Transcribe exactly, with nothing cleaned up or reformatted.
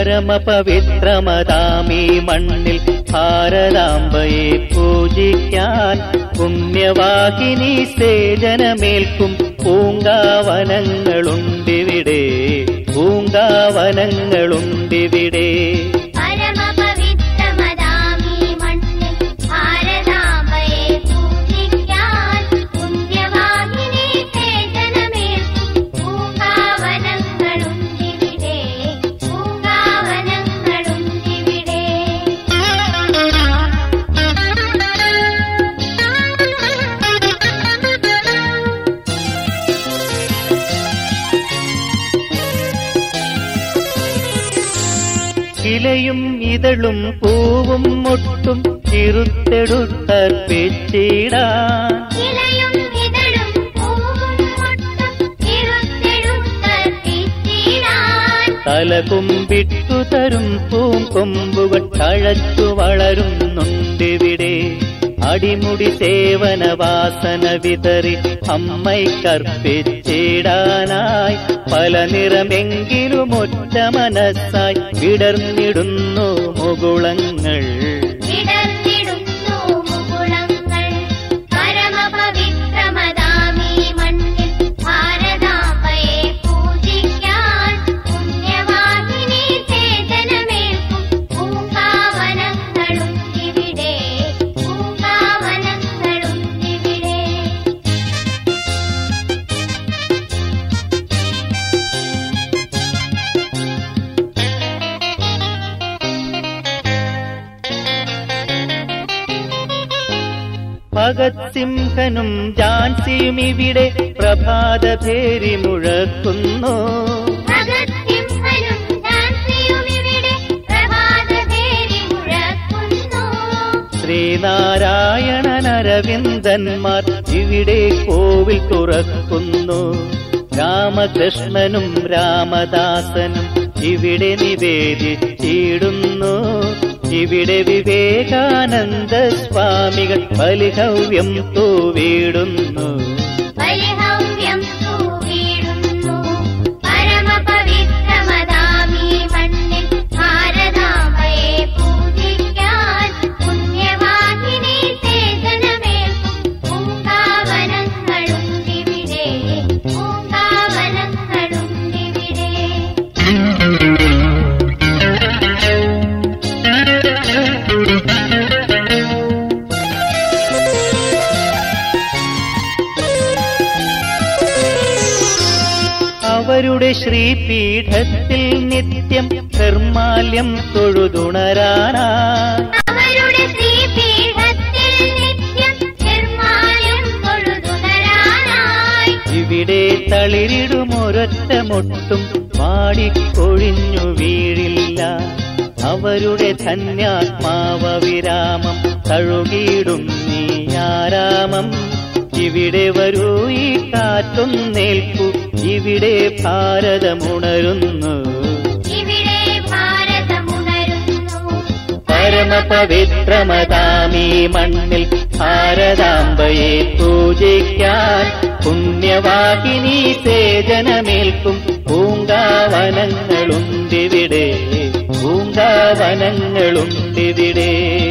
പരമപവിത്രമതാമീ മണ്ണിൽ ഭാരതാംബയെ പൂജിക്കാൻ പുണ്യവാഹിനി സേജനമേൽക്കും പൂങ്കാവനങ്ങളുണ്ടിവിടെ, പൂങ്കാവനങ്ങളുണ്ടിവിടെ. ഇലയും ഇതളും പൂവും മൊട്ടും ചിറുത്തെടുത്തർപ്പിച്ചിടാൻ, തലകുമ്പിട്ടു തരും പൂങ്കൊമ്പുകൾ തഴച്ചു വളരുന്നുണ്ടിവിടെ. അടിമുടി സേവനവാസന വിതറി അമ്മയ്ക്കർപ്പിച്ചിടാനായി പല നിറമെങ്കിലും ഒറ്റ മനസ്സായി വിടർന്നിടുന്നു മുകുളങ്ങൾ. ഭഗത് സിംഹനും ഝാൻസിയും ഇവിടെ പ്രഭാതഭേരി മുഴക്കുന്നു. ശ്രീനാരായണൻ അരവിന്ദന്മാർ ഇവിടെ കോവിൽ തുറക്കുന്നു. രാമകൃഷ്ണനും രാമദാസനും ഇവിടെ നിവേദിച്ചിടുന്നു. ഇവിടെ വിവേകാനന്ദ സ്വാമികൾ ബലിഹവ്യം തൂവിടുന്നു. അവരുടെ ശ്രീപീഠത്തിൽ നിത്യം നിർമാല്യം തൊഴുതുണരാനായി, ഇവിടെ തളിരിടുമൊരൊറ്റ മൊട്ടും പാടിക്കൊഴിഞ്ഞു വീഴില്ല. അവരുടെ ധന്യാത്മാവ വിരാമം തഴുകിയിടും നീയാരാമം. ഇവിടെ വരൂ ഈ കാറ്റൊന്നേൽക്കൂ, ഇവിടെ ഭാരതമുണരുന്നു. പരമപവിത്രമതാമീ മണ്ണിൽ ഭാരതാംബയെ പൂജിക്കാൻ പുണ്യവാഹിനി സേജനമേൽക്കും പൂങ്കാവനങ്ങളുണ്ടിവിടെ, പൂങ്കാവനങ്ങളുണ്ടിവിടെ.